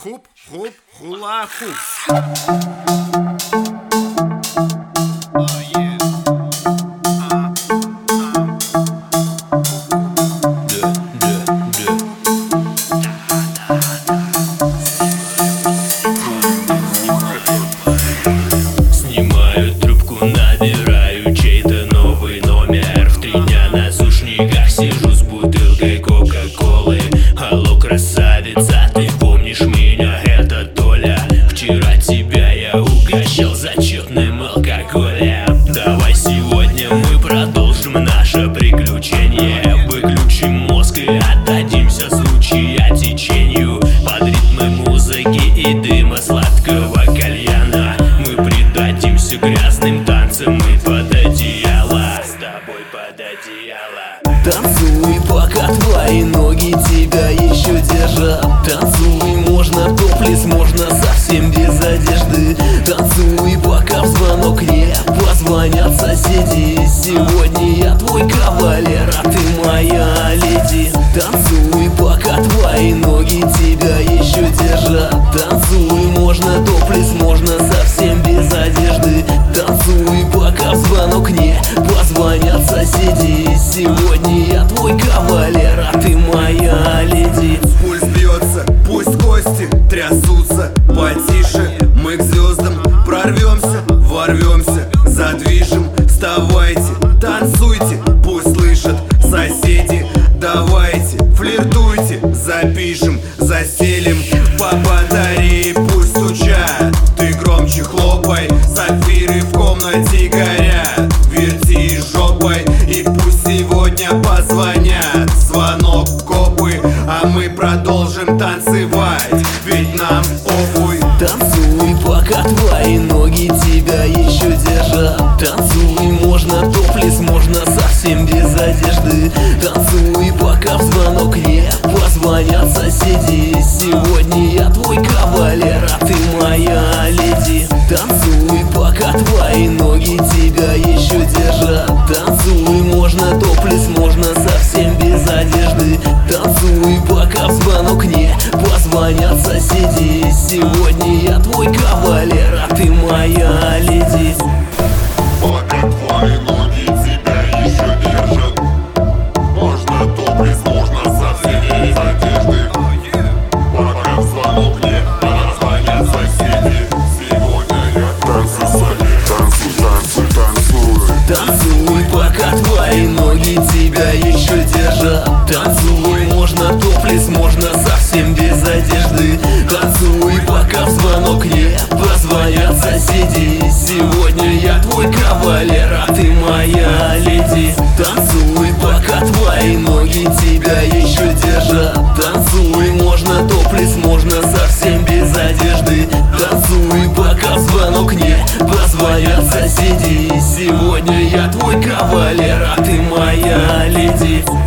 Хуп, хуп, хула, хуп. Снимаю трубку, набираю чей-то новый номер. В 3 дня на сушниках сижу с бутылкой кока-колы. Алло, красавица, ты помнишь меня? Это Толя. Вчера тебя я угощал зачетным алкоголем. Давай сегодня мы продолжим наше приключение. Выключим мозг и отдадимся случая течению. Под ритмы музыки и дыма сладкого кальяна мы предадимся грязным танцам и под одеяло. С тобой под одеяло. Танцуй, пока твои ноги тебя еще держат. Танцуй, можно топлес, можно совсем без одежды. Танцуй, пока в звонок не позвонят соседи. Сегодня я твой кавалер, а ты моя леди. Танцуй, пока твои ноги тебя еще держат. Танцуй, можно топлес, можно совсем без одежды. Танцуй, пока в звонок не позвонят соседи. Сегодня я твой кавалер, а ты моя леди. Пульс бьется, пусть кости трясутся потише. Мы к звездам прорвемся, ворвемся, задвижем. Вставайте, танцуйте, пусть слышат соседи. Давайте, флиртуйте, запишем, заселим. По батарее пусть стучат, ты громче хлопай. Сапфиры в комнате горят, верти жопой. И пусть сегодня позвонят, звонок копы. А мы продолжим танцевать, ведь нам похуй. Танцуй, пока твои ноги тебя еще держат. Танцуй, можно топлес, можно совсем без одежды. Танцуй, пока в звонок не позвонят соседи. Сегодня я твой кавалер, а ты моя леди. Танцуй, пока твои ноги тебя еще держат. Танцуй, можно топлес, можно совсем без одежды. Танцуй, пока в звонок не позвонят соседи. Сегодня я твой кавалер, а ты моя леди. Пока твои ноги тебя еще держат. Можно топлес, можно совсем без одежды. Пока в звонок не позвонят соседи. Сегодня я танцую, танцуй, танцуй, танцуй. Танцуй, пока твои ноги тебя еще держат. Танцуй, можно топлес, можно совсем без одежды. Танцуй, пока в звонок не позвонят соседи. Сегодня я твой кавалер, а ты моя леди. Танцуй, пока твои ноги тебя еще держат. Танцуй, можно топлес, можно совсем без одежды. Танцуй, пока в звонок не позвонят соседи. Сегодня я твой кавалер, а ты моя леди.